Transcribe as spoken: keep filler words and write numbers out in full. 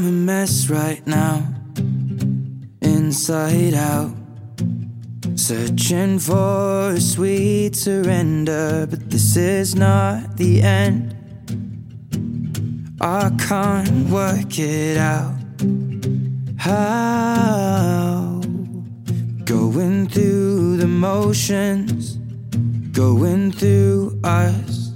I'm a mess right now, inside out, searching for a sweet surrender, but this is not the end. I can't work it out. How? Going through the motions, going through us,